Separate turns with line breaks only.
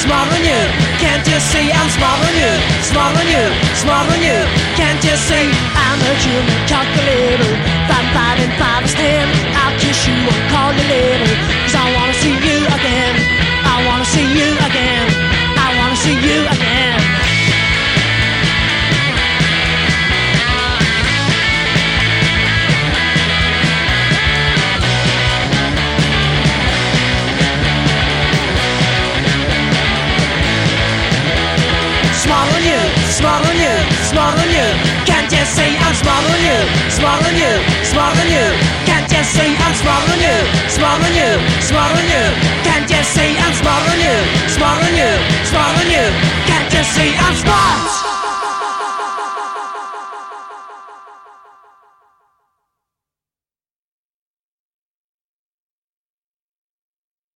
smarter than you. Can't you see I'm smarter than you? Smarter than you, smarter than you. Can't you see I'm a human calculator? 5 and 5 is 10. I'll kiss you and call you later. 'Cause I wanna see you again. I wanna see you again. I wanna see you again. Smarter than you, smarter than you, smarter than you. Can't you see I'm smarter than you? Smarter than you, smarter than you. Can't you see I'm smarter than you? Smarter than you, smarter than you. Can't you see I'm smarter than you? Smarter than you, smarter than you. Can't you see I'm smart?